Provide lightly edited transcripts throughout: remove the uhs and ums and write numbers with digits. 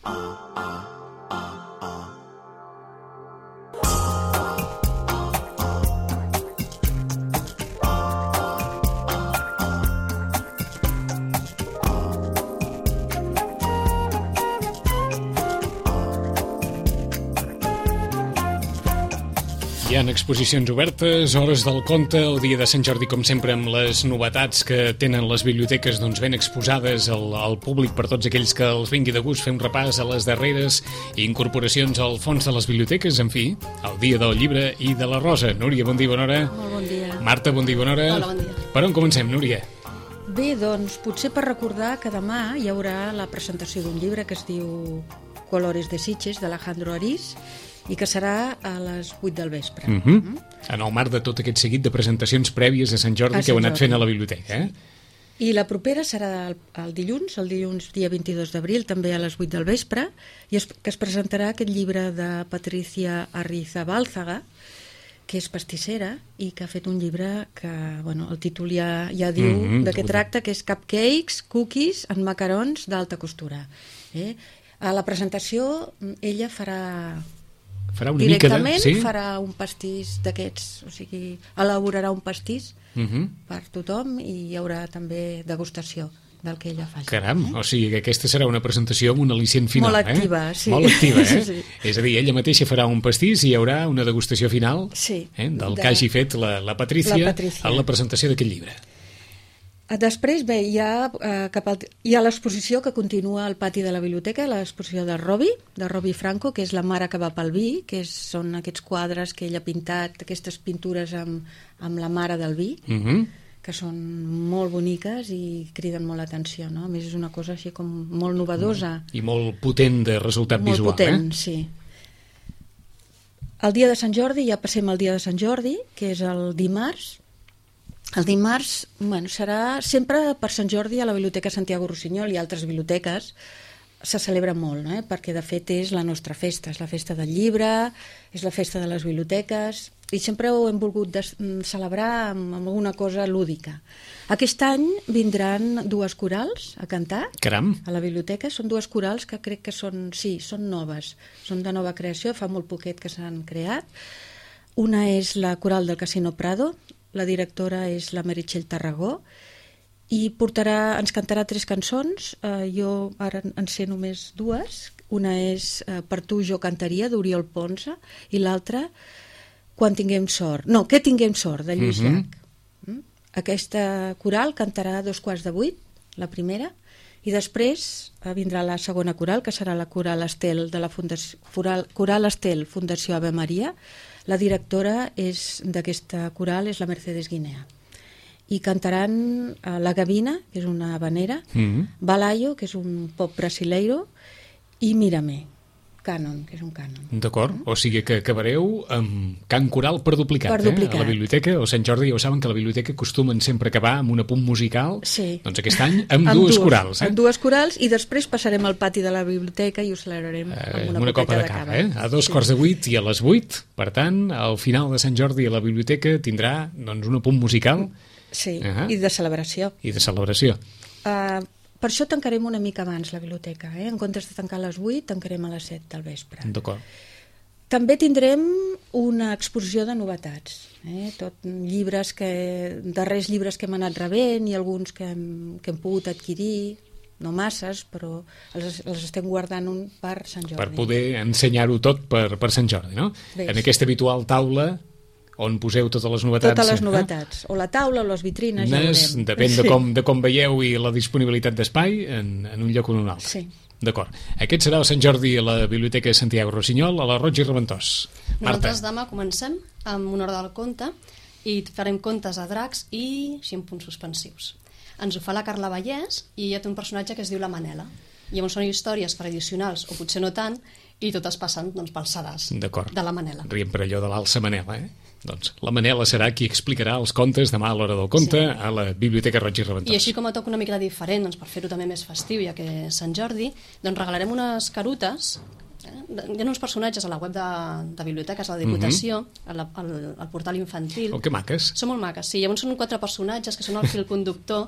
Hi ha exposicions obertes, hores del conte, el dia de Sant Jordi, com sempre, amb les novetats que tenen les biblioteques ben exposades al públic per tots aquells que els vingui de gust fer un repàs a les darreres incorporacions al fons de les biblioteques, en fi, el dia del llibre i de la rosa. Núria, bon dia, bona hora. Molt bon dia. Marta, bon dia, bona hora. Hola, bon dia. Per on comencem, Núria? Bé, doncs, potser per recordar que demà hi haurà la presentació d'un llibre que es diu Colores de Sitges, d'Alejandro Ariz, i que serà a les 8 del vespre. En el marc de tot aquest seguit de presentacions prèvies a Sant Jordi que heu anat fent a la biblioteca, I la propera serà el dilluns dia 22 d'abril, també a les 8 del vespre, i que es presentarà aquest llibre de Patricia Arrizabálzaga, que és pastissera i que ha fet un llibre que, el títol ja diu de què tracta, que és Cupcakes, Cookies en macarons d'alta costura. A la presentació ella farà una mica de... Directament farà un pastís d'aquests, o sigui, elaborarà un pastís per tothom i hi haurà també degustació del que ella faci. Caram, o sigui que aquesta serà una presentació amb un al·licient final. Molt activa, sí. Molt activa, Sí. És a dir, ella mateixa farà un pastís i hi haurà una degustació final del que hagi fet la Patrícia en la presentació d'aquest llibre. Després, bé, hi ha l'exposició que continua al pati de la biblioteca, l'exposició de Robi Franco, que és La mare que va pel vi, que són aquests quadres que ell ha pintat, aquestes pintures amb la mare del vi, que són molt boniques i criden molt l'atenció, no? A més, és una cosa així com molt novedosa. I molt potent de resultat visual. Molt potent, sí. El dia de Sant Jordi, ja passem al dia de Sant Jordi, que és el dimarts. El dimarts, serà sempre per Sant Jordi a la Biblioteca Santiago Rossinyol i altres biblioteques se celebra molt, perquè de fet és la nostra festa, és la festa del llibre, és la festa de les biblioteques i sempre ho hem volgut celebrar amb alguna cosa lúdica. Aquest any vindran dues corals a cantar a la biblioteca, són dues corals que crec que són noves, són de nova creació, fa molt poquet que s'han creat. Una és la coral del Casino Prado, la directora és la Meritxell Tarragó i ens cantarà 3 cançons. Jo ara en sé només 2. Una és Per tu jo cantaria, d'Oriol Ponsa, i l'altra Quan tinguem sort. No, Que tinguem sort, de Lluís Llach. Aquesta coral cantarà a 7:45, la primera, i després vindrà la segona coral, que serà la coral Estel de la Coral Estel Fundació Ave Maria. La directora d'aquesta coral és la Mercedes Guinea. I cantaran La Gavina, que és una habanera, Balayo, que és un pop brasileiro, i Mírame, cànon, que és un cànon. D'acord, o sigui que acabareu amb cant coral per duplicat, a la biblioteca. O Sant Jordi ja ho saben que a la biblioteca acostumen sempre a acabar amb un apunt musical, doncs aquest any amb dues corals. Amb dues corals, i després passarem al pati de la biblioteca i ho celebrarem amb una copa de cava. A 7:45 i a les 8, per tant, al final de Sant Jordi a la biblioteca tindrà un apunt musical. Sí, i de celebració. I de celebració. Per això tancarem una mica abans la biblioteca. En comptes de tancar a les 8, tancarem a les 7 del vespre. D'acord. També tindrem una exposició de novetats. Darrers llibres que hem anat rebent i alguns que hem pogut adquirir, no masses, però els estem guardant per Sant Jordi. Per poder ensenyar-ho tot per Sant Jordi, no? En aquesta habitual taula on poseu totes les novetats. Totes les novetats, o la taula o les vitrines, ja veurem. Depèn de com veieu i la disponibilitat d'espai en un lloc o en un altre. Sí. D'acord. Aquest serà el Sant Jordi a la Biblioteca de Santiago Rossinyol, a la Roig i Reventós. Nosaltres demà comencem amb una hora del conte i farem contes a dracs i 5 punts suspensius. Ens ho fa la Carla Vallès i ella té un personatge que es diu la Manela. Llavors són històries tradicionals, o potser no tant, i totes passen pel sedàs de la Manela. Riem per allò de l'alça Manela, Doncs la Manela serà qui explicarà els contes demà a l'hora del conte a la Biblioteca Roig i Reventós. I així com a toc una mica diferent, per fer-ho també més festiu, ja que és Sant Jordi, doncs regalarem unes carutes Hi ha uns personatges a la web de biblioteques de la Diputació, al portal infantil. Oh, que maques. Són molt maques, sí. Llavors són 4 personatges que són el fil conductor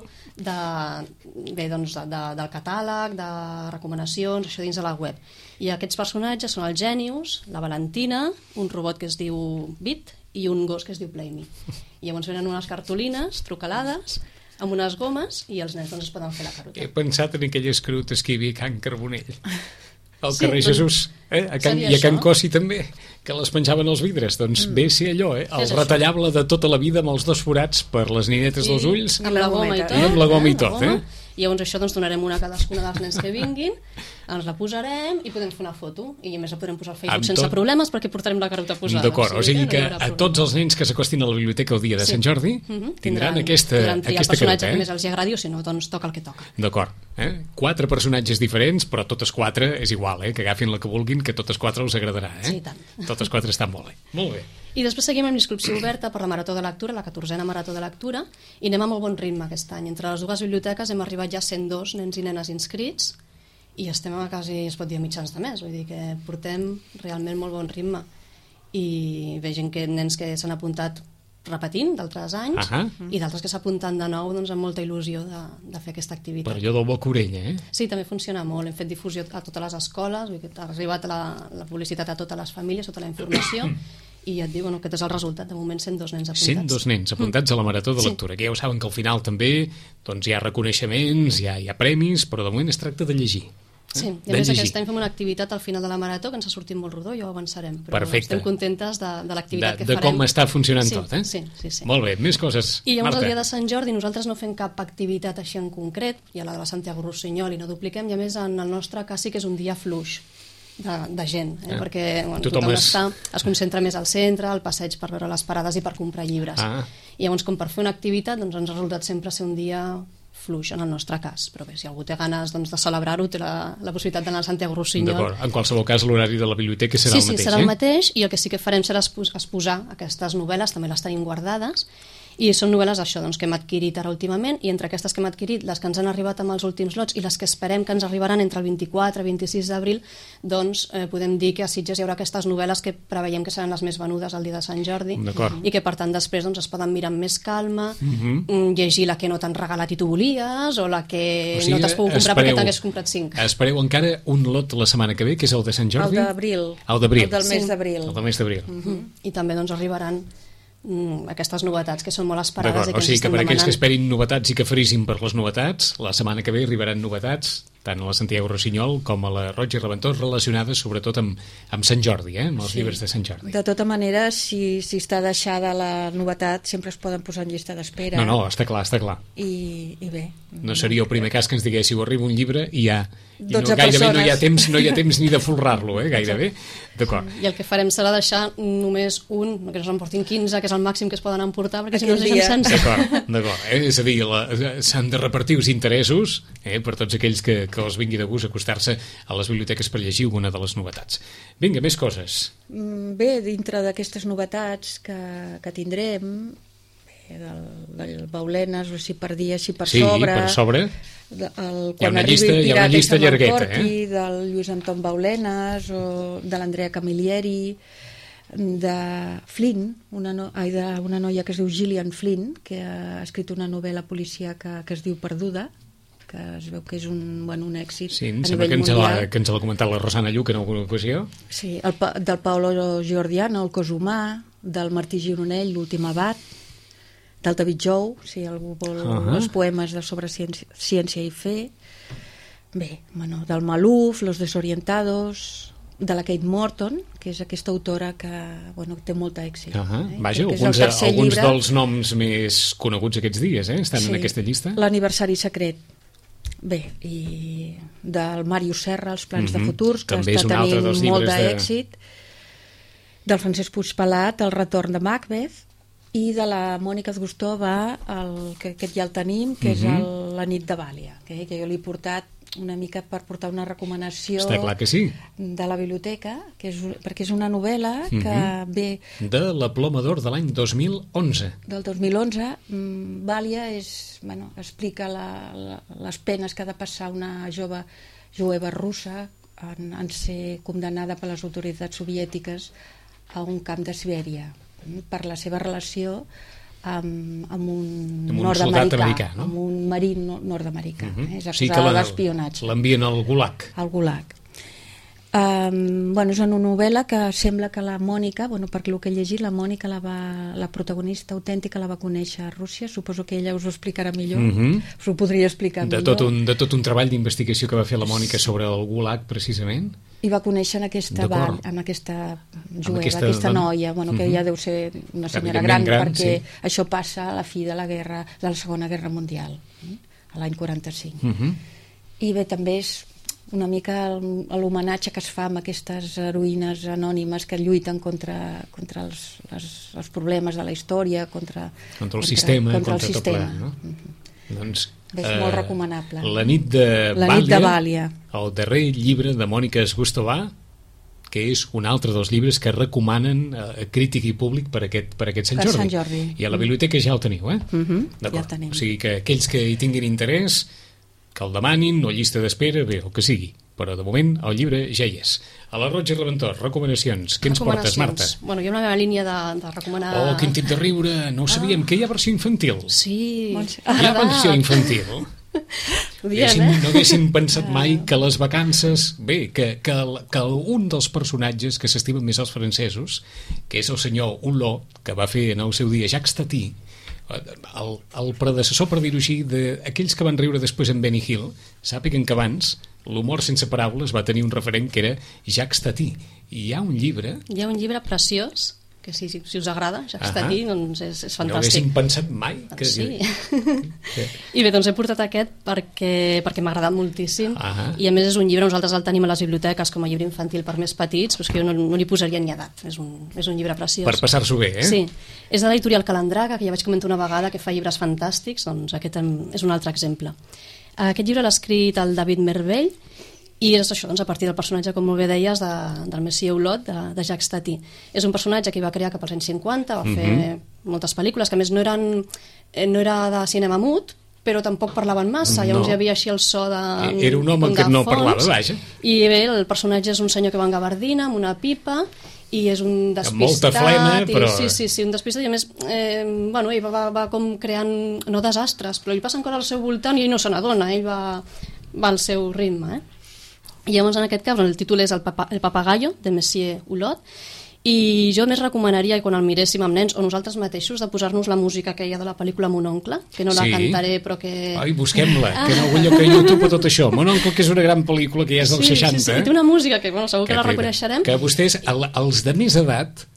del catàleg, de recomanacions, això dins de la web. I aquests personatges són el Genius, la Valentina, un robot que es diu Bit i un gos que es diu Play Me. I llavors venen unes cartolines trucalades amb unes gomes i els nens es poden fer la carota. He pensat en aquell escrut esquivi a Can Carbonell, al carrer Jesús, i a Can Cossi també, que les penjaven als vidres. Doncs ve ser allò, el retallable de tota la vida amb els 2 forats per les ninetes dels ulls amb la goma i tot. I amb la goma i tot, I llavors això donarem una a cadascuna dels nens que vinguin, ens la posarem i podem fer una foto. I a més la podrem posar al Facebook sense problemes perquè portarem la carota posada. D'acord, o sigui que a tots els nens que s'acostin a la biblioteca el dia de Sant Jordi tindran aquesta carota. Podran triar el personatge que més els agradi o si no, doncs toca el que toca. D'acord. 4 personatges diferents, però totes 4 és igual, que agafin la que vulguin, que totes 4 us agradarà. Sí, tant. Totes 4 estan molt bé. Molt bé. I després seguim amb l'inscripció oberta per la Marató de Lectura, la 14a Marató de Lectura, i anem a molt bon ritme aquest any. Entre les 2 biblioteques hem arribat ja a 102 nens i nenes inscrits i estem a quasi, es pot dir, a mitjans de mes, vull dir que portem realment molt bon ritme. I vegem que nens que s'han apuntat repetint d'altres anys i d'altres que s'apunten de nou amb molta il·lusió de fer aquesta activitat. Per allò del boca-orella, Sí, també funciona molt. Hem fet difusió a totes les escoles, ha arribat la publicitat a totes les famílies, tota la informació, i ja et diu, aquest és el resultat. De moment 102 nens apuntats. 102 nens apuntats a la Marató de Lectura, que ja ho saben que al final també hi ha reconeixements, hi ha premis, però de moment es tracta de llegir. Sí, i a més aquest any fem una activitat al final de la Marató que ens ha sortit molt rodó, ja ho avançarem, però estem contentes de l'activitat que farem. De com està funcionant tot, Sí. Molt bé, més coses, I llavors Marta. el dia de Sant Jordi nosaltres no fem cap activitat així en concret, i a la de la Santiago Rossinyol i no dupliquem, i a més en el nostre cas sí que és un dia fluix de gent, perquè tothom es concentra més al centre, al passeig per veure les parades i per comprar llibres. I llavors, com per fer una activitat, ens ha resultat sempre ser un dia fluix en el nostre cas, però bé, si algú té ganes de celebrar-ho, té la possibilitat d'anar al Santiago Rossinyol. D'acord, en qualsevol cas l'horari de la biblioteca serà el mateix. Sí, serà el mateix, i el que sí que farem serà exposar aquestes novel·les, també les tenim guardades, i són novel·les això, que hem adquirit ara últimament, i entre aquestes que hem adquirit, les que ens han arribat amb els últims lots i les que esperem que ens arribaran entre el 24 i 26 d'abril, doncs podem dir que a Sitges hi haurà aquestes novel·les que preveiem que seran les més venudes el dia de Sant Jordi, i que per tant després es poden mirar amb més calma, llegir la que no t'han regalat i tu volies, o la que no t'has pogut comprar perquè t'hagués comprat 5. Espereu encara un lot la setmana que ve, que és el de Sant Jordi? El d'abril. El d'abril. El del mes d'abril. El del mes d'abril. I també arribaran aquestes novetats que són molt esperades i que o sigui ens estan que per aquells demanant. que esperin novetats i que frisin per les novetats, la setmana que ve arribaran novetats tant a la Santiago Rossinyol com a la Roig i Reventós relacionades sobretot amb Sant Jordi, amb els llibres de Sant Jordi. De tota manera, si està deixada la novetat, sempre es poden posar en llista d'espera. No, està clar. I bé. No seria el primer cas que ens diguéssiu arriba un llibre i ja... gairebé no hi ha temps ni de folrar-lo, gairebé. D'acord. I el que farem serà deixar només un, que no s'emportin 15, que és el màxim que es poden emportar, perquè si no es deixem sense. D'acord. És a dir, s'han de repartir els interessos per tots aquells que els vingui de gust acostar-se a les biblioteques per llegir alguna de les novetats. Vinga, més coses. Bé, dintre d'aquestes novetats que tindrem, del Baulenes, o si per dia, si per sobre... Sí, per sobre. Hi ha una llista llargueta, del Lluís Anton Baulenes, o de l'Andrea Camilleri, de Flynn, una noia que es diu Gillian Flynn, que ha escrit una novel·la policíaca que es diu Perduda, que es veu que és un èxit a nivell mundial. Que ens l'ha comentat la Rosana Lluc en alguna ocasió. Sí, del Paolo Giordiano, El cos humà, del Martí Gironell, L'últim abat, del David Jou, si algú vol els poemes sobre ciència i fe. Bé, del Maluf, Los desorientados, de la Kate Morton, que és aquesta autora que té molt èxit. Vaja, alguns dels noms més coneguts aquests dies estan en aquesta llista. L'Aniversari secret. Bé, i del Màrius Serra, Els plans de futurs, que està tenint molt d'èxit. Del Francesc Puigpelat, El retorn de Macbeth, i de la Mònica Gustova, que aquest ja el tenim, que és La nit de Vàlia, que jo li he portat una mica per portar una recomanació de la biblioteca, perquè és una novel·la que ve... De la Ploma d'Or de l'any 2011. Del 2011. Vàlia explica les penes que ha de passar una jove jueva russa en ser condemnada per les autoritats soviètiques a un camp de Sibèria per la seva relació amb un nord-americà, no? Amb un marí nord-americà. És acusada d'espionatge. L'envien al Gulag. Al Gulag. És una novel·la que sembla que la Mònica, per lo que he llegit, la Mònica, la protagonista autèntica, la va conèixer a Rússia. Suposo que ella us ho explicarà millor, us ho podria explicar millor. De tot un treball d'investigació que va fer la Mònica sobre el Gulag, precisament. I va conèixer en aquesta jueva, aquesta noia, que ja deu ser una senyora gran, perquè això passa a la fi de la Segona Guerra Mundial, a l'any 45. I bé, també és una mica l'homenatge que es fa amb aquestes heroïnes anònimes que lluiten contra els problemes de la història, contra el sistema, contra tot ple, no? Doncs és molt recomanable. La nit de Vàlia, el darrer llibre de Mònica Sgustová, que és un altre dels llibres que recomanen crític i públic per aquest Sant Jordi. I a la biblioteca ja el teniu, ja el tenim. O sigui que aquells que hi tinguin interès, que el demanin, o llista d'espera, bé, el que sigui, però de moment el llibre ja hi és. A la Roig i Reventós, recomanacions. Què ens portes, Marta? Hi ha una meva línia de recomanar... Oh, quin tip de riure! No ho sabíem, que hi ha versió infantil. Sí. Hi ha versió infantil. No haguéssim pensat mai que les vacances... Bé, que un dels personatges que s'estimen més als francesos, que és el senyor Hulot, que va fer en el seu dia Jacques Tati, el predecessor, per dir-ho així, d'aquells que van riure després en Benny Hill, sàpiguen que abans l'humor sense paraules va tenir un referent que era Jacques Tati. I hi ha un llibre preciós que si us agrada, Jacques Tati, doncs és fantàstic. No haguéssim pensat mai que... Sí. I bé, doncs he portat aquest perquè m'ha agradat moltíssim, i a més és un llibre, nosaltres el tenim a les biblioteques com a llibre infantil per més petits, però és que jo no li posaria ni edat, és un llibre preciós. Per passar-s'ho bé, Sí, és de l'editorial Calandraga, que ja vaig comentar una vegada, que fa llibres fantàstics, doncs aquest és un altre exemple. Aquest llibre l'ha escrit el David Mervell, i és això, doncs, a partir del personatge, com molt bé deies, del Monsieur Hulot, de Jacques Tati. És un personatge que va crear cap als anys 50, va fer moltes pel·lícules, que a més no era de cinema mut, però tampoc parlaven massa, llavors hi havia així el so de... Era un home que no parlava, vaja. I bé, el personatge és un senyor que va en gabardina, amb una pipa, i és un despistat... Amb molta flema, però... Sí, un despistat, i a més, ell va com creant, no desastres, però li passen coses al seu voltant i ell no se n'adona, ell va al seu ritme, I llavors en aquest cas el títol és El papagallo, de Monsieur Hulot, i jo més recomanaria, quan el miréssim amb nens o nosaltres mateixos, de posar-nos la música que hi ha de la pel·lícula Mon oncle, que no la cantaré però que... Ai, busquem-la, que en algun lloc a YouTube o tot això. Mon oncle, que és una gran pel·lícula que ja és dels 60. Sí, té una música que segur que la reconeixerem. Que vostès, els de més edat...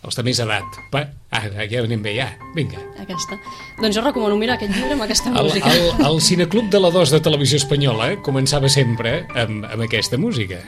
Ara, ja anem bé, ja. Vinga. Aquesta. Doncs jo recomano mirar aquest llibre amb aquesta música. El Cineclub de la 2 de Televisió Espanyola començava sempre amb aquesta música.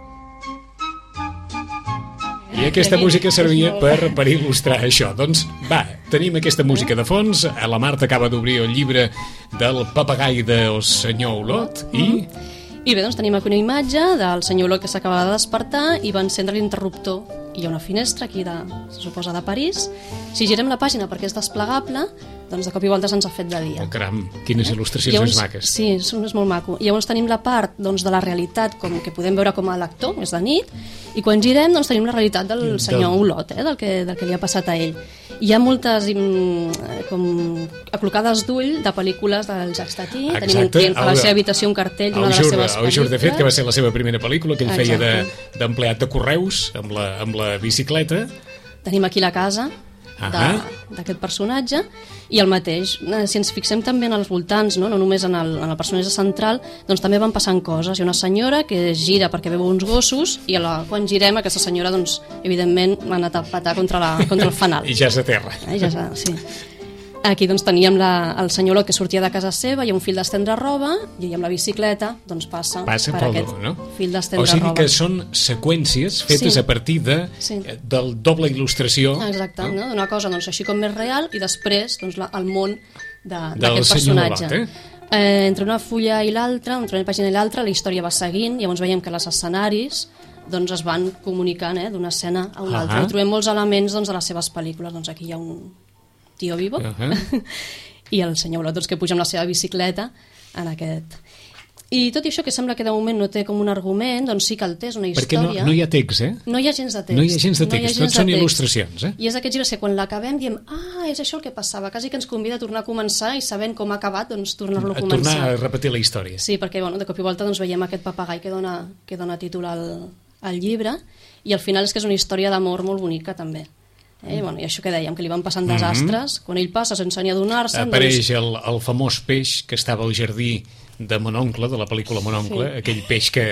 I aquesta música servia per il·lustrar això. Doncs va, tenim aquesta música de fons. La Marta acaba d'obrir el llibre del papagai del senyor Hulot I bé, doncs tenim aquí una imatge del senyor Hulot que s'acaba de despertar i va encendre l'interruptor. Hi ha una finestra aquí, se suposa, de París. Si girem la pàgina perquè és desplegable, doncs de cop i volta se'ns ha fet de dia. Oh, caram, quines il·lustracions més maques. Sí, és molt maco. I llavors tenim la part de la realitat que podem veure com a lector, és de nit, i quan girem doncs tenim la realitat del senyor Hulot, del que li ha passat a ell. Hi ha moltes com aclocades d'ull de pel·lícules del Jacques Tati. Tenim a la seva habitació un cartell d'una de les seves pel·lícules. El Jour de Fet, que va ser la seva primera pel·lícula, que ell feia d'empleat de correus amb la bicicleta. Tenim aquí la casa d'aquest personatge i el mateix, si ens fixem també en els voltants, no només en el personatge central, doncs també van passant coses. Hi ha una senyora que gira perquè veu uns gossos i quan girem aquesta senyora, doncs, evidentment ha anat a patar contra el fanal. I ja s'aterra. Sí. Aquí doncs teníem el senyor Hulot que sortia de casa seva, hi ha un fil d'estendre roba i amb la bicicleta doncs passa per aquest fil d'estendre roba. O sigui que són seqüències fetes a partir del doble il·lustració. Exacte, d'una cosa doncs, així com més real i després doncs, el món d'aquest personatge. Entre una fulla i l'altra, entre una pàgina i l'altra, la història va seguint, llavors veiem que els escenaris doncs, es van comunicant d'una escena a una altra. I trobem molts elements de les seves pel·lícules. Doncs aquí hi ha un Tío Vivo i el senyor Hulot que puja amb la seva bicicleta en aquest. I tot i això, que sembla que de moment no té com un argument, doncs sí que el té, és una Perquè història. no hi ha text, eh? No hi ha gens de text. No hi ha gens de text, tot són il·lustracions, eh? I és d'aquests llibres que quan l'acabem diem és això el que passava, quasi que ens convida a tornar a començar i sabent com ha acabat, doncs tornar-lo a començar. Tornar a repetir la història. Sí, perquè de cop i volta doncs, veiem aquest papagai que dona títol al llibre, i al final és que és una història d'amor molt bonica també. I això que dèiem, que li van passant desastres, quan ell passa sense ni adonar-se... Apareix el famós peix que estava al jardí de Mon oncle, de la pel·lícula Mon oncle, aquell peix que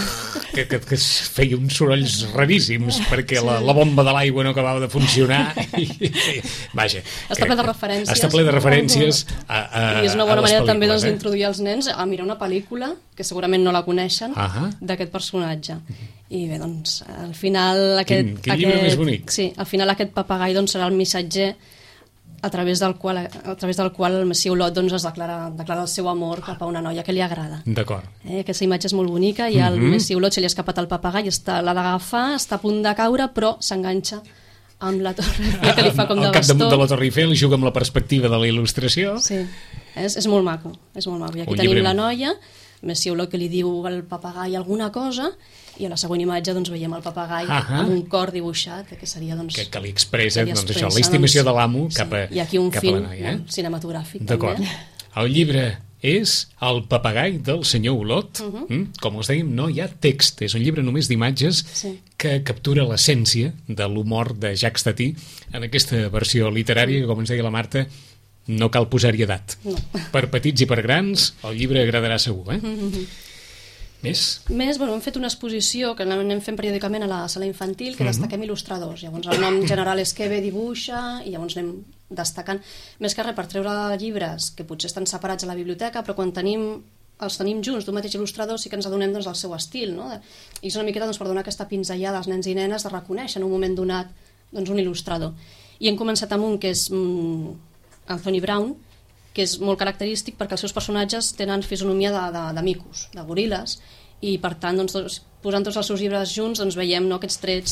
feia uns sorolls raríssims perquè la bomba de l'aigua no acabava de funcionar. Vaja. Està ple de referències. Està ple de referències I és una bona manera també d'introduir els nens a mirar una pel·lícula, que segurament no la coneixen, d'aquest personatge. I bé, doncs, al final... Quin llibre més bonic. Sí, al final aquest papagai doncs, serà el missatger a través del qual el Messi Olot doncs, es declara el seu amor cap a una noia que li agrada. D'acord. Aquesta imatge és molt bonica i al Messi Olot se li ha escapat el papagai, l'ha d'agafar, està a punt de caure, però s'enganxa amb la Torre Eiffel, que li fa com de bastó. Al capdamunt de la Torre Eiffel juga amb la perspectiva de la il·lustració. Sí, és molt maco, és molt maco. I aquí tenim la noia, Messi Olot, que li diu al papagai alguna cosa, i a la següent imatge doncs, veiem el papagai amb un cor dibuixat, que seria... Doncs, que li expressa això, l'estimació de l'amo cap a la noia. I aquí un film cinematogràfic. D'acord. El llibre és El papagai del senyor Olot. Com us dèiem, no hi ha text, és un llibre només d'imatges que captura l'essència de l'humor de Jacques Tati en aquesta versió literària que, com ens deia la Marta, no cal posar-hi edat. Per petits i per grans, el llibre agradarà segur, eh? Més, hem fet una exposició que anem fent periòdicament a la sala infantil, que destaquem il·lustradors. Llavors el nom general és que ve dibuixa i llavors anem destacant, més que res per treure llibres que potser estan separats a la biblioteca, però quan els tenim junts d'un mateix il·lustrador sí que ens adonem del seu estil, no? I és una miqueta per donar aquesta pinzellada als nens i nenes de reconèixer en un moment donat un il·lustrador. I hem començat amb un que és Anthony Brown, que és molt característic perquè els seus personatges tenen fisonomia de micos, de goril·les, i per tant, posant tots els seus llibres junts, veiem aquests trets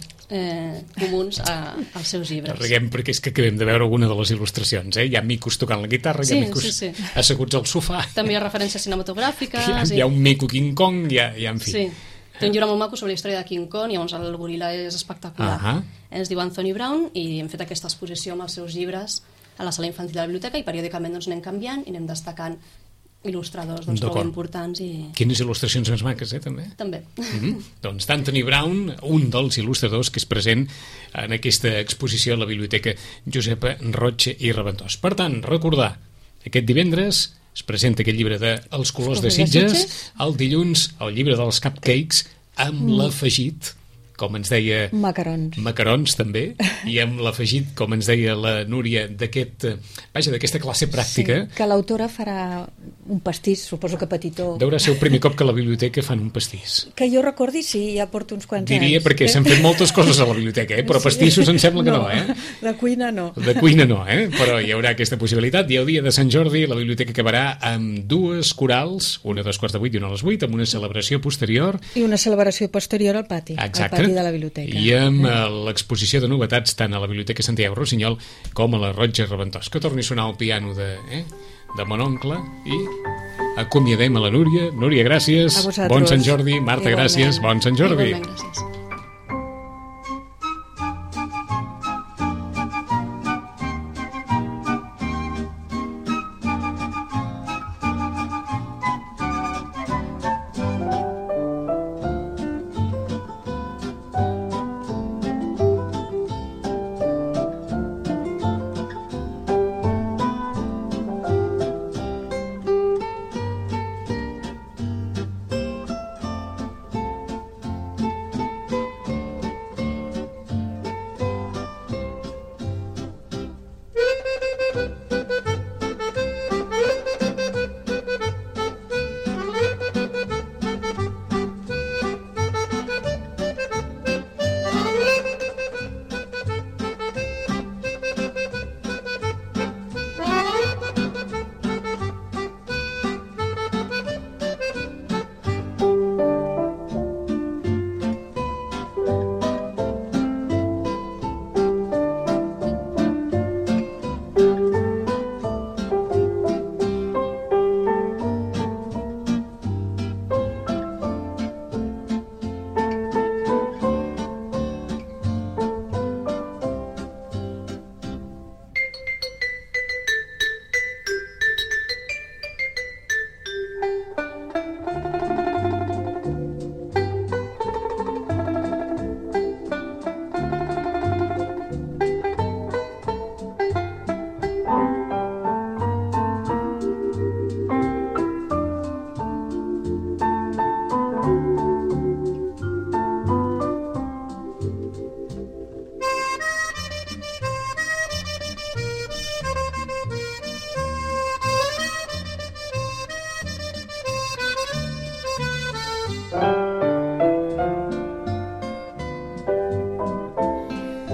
comuns als seus llibres. Riguem perquè és que acabem de veure alguna de les il·lustracions, hi ha micos tocant la guitarra, hi ha micos asseguts al sofà. També hi ha referències cinematogràfiques. Hi ha un mico King Kong, en fi. Sí, té un llibre molt maco sobre la història de King Kong, llavors el goril·la és espectacular. Es diu Anthony Brown i hem fet aquesta exposició amb els seus llibres a la sala infantil de la biblioteca i periòdicament anem canviant i anem destacant il·lustradors prou importants. Quines il·lustracions més maques, també? També. Doncs d'Anthony Brown, un dels il·lustradors que és present en aquesta exposició a la Biblioteca Josepa Roig i Raventós. Per tant, recordar, aquest divendres es presenta aquest llibre de Els colors de Sitges, el dilluns el llibre dels cupcakes amb l'afegit, com ens deia... Macarons, també, i amb l'afegit, com ens deia la Núria, d'aquesta classe pràctica. Sí, que l'autora farà un pastís, suposo que petitó. Deurà ser el primer cop que a la biblioteca fan un pastís. Que jo recordi, sí, ja porto uns quants anys. Diria, perquè s'han fet moltes coses a la biblioteca, però pastissos em sembla que no, De cuina no. De cuina no, però hi haurà aquesta possibilitat. I el dia de Sant Jordi la biblioteca acabarà amb dues corals, una a 7:45 i una a les 8, amb una celebració posterior. I una celebració posterior al pati. Exacte. De la biblioteca. I amb l'exposició de novetats tant a la Biblioteca Santiago Rossinyol com a la Roig i Raventós. Que torni a sonar el piano de Mon oncle i acomiadem a la Núria. Núria, gràcies. Bon Sant Jordi. Marta, gràcies. Bon Sant Jordi. Igualment, gràcies.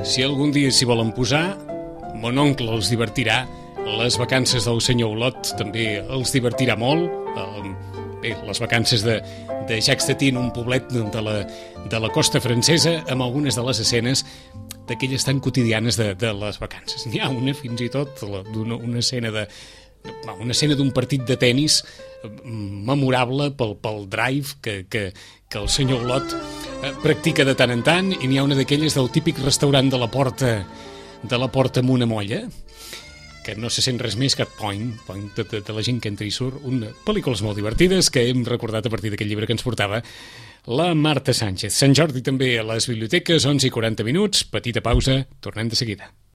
Si algun dia s'hi volen posar, mon oncle els divertirà, les vacances del senyor Olot també els divertirà molt. Bé, les vacances de Jacques Tati en un poblet de la costa francesa, amb algunes de les escenes d'aquelles tan quotidianes de les vacances. N'hi ha una, fins i tot, una escena d'un partit de tennis memorable pel drive que el senyor Olot practica de tant en tant, i n'hi ha una d'aquelles del típic restaurant de la porta amb una molla, que no se sent res més que point de la gent que entra i surt. Pel·lícules molt divertides que hem recordat a partir d'aquest llibre que ens portava la Marta Sánchez. Sant Jordi també a les biblioteques, 11:40, petita pausa, tornem de seguida.